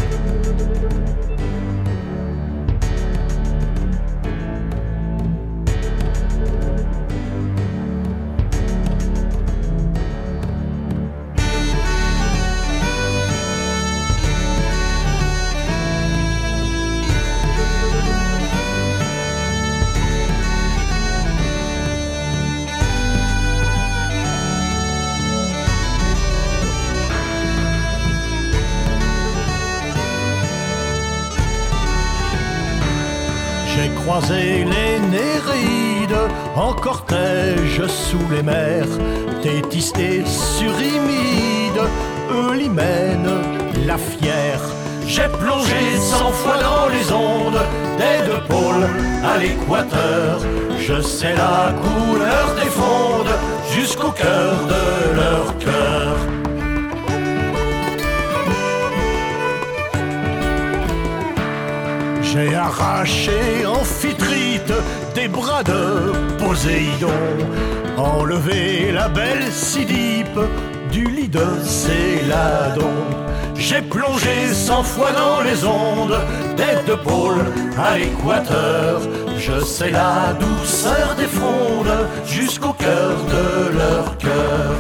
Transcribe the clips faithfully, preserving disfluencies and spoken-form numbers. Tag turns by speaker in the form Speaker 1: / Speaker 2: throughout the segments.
Speaker 1: J'ai croisé les Néréides en cortège sous les mers, Tétisté sur Imide, Eulymène, la fière. J'ai plongé cent fois dans les ondes des deux pôles à l'équateur. Je sais la couleur des fondes jusqu'au cœur de leur cœur. J'ai arraché Amphitrite des bras de Poséidon, enlevé la belle Cydippe du lit de Céladon. J'ai plongé cent fois dans les ondes des deux pôles à l'équateur. Je sais la douceur des frondes jusqu'au cœur de leur cœur.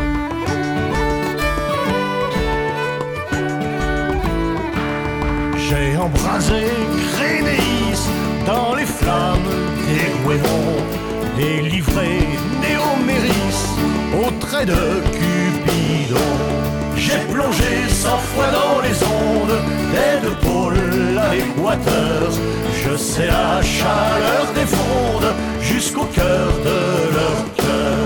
Speaker 1: J'ai embrasé Crénéis dans les flammes d'Erguénon, et livré Néoméris au trait de Cupidon. J'ai plongé cent fois dans les ondes des deux pôles à l'équateur. Je sais la chaleur des frondes jusqu'au cœur de leur cœur.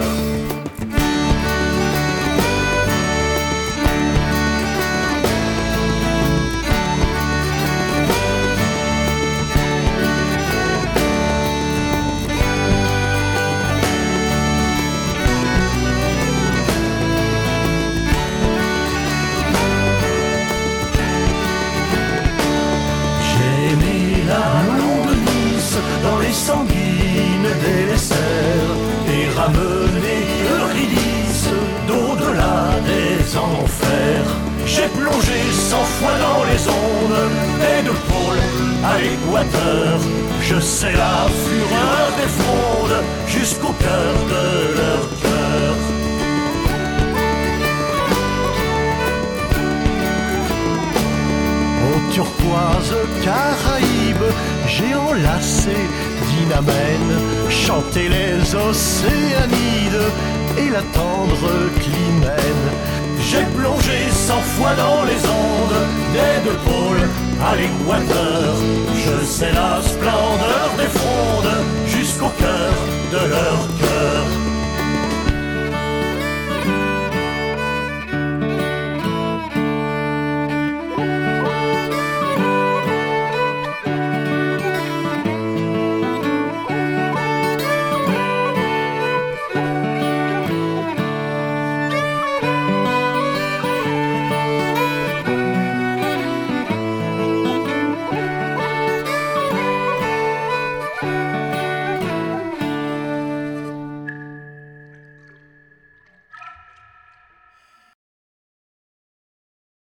Speaker 1: Dans les sanguines des laisseurs et ramener Eurydice d'au-delà des enfers. J'ai plongé cent fois dans les ondes des deux pôles à l'équateur. Je sais la fureur des frondes jusqu'au cœur de leur cœur. Aux turquoises Caraïbes, j'ai enlacé Dinamène, chanté les Océanides et la tendre Clymène. J'ai plongé cent fois dans les ondes des deux pôles à l'équateur. Je sais la splendeur des frondes jusqu'au cœur de leur cœur.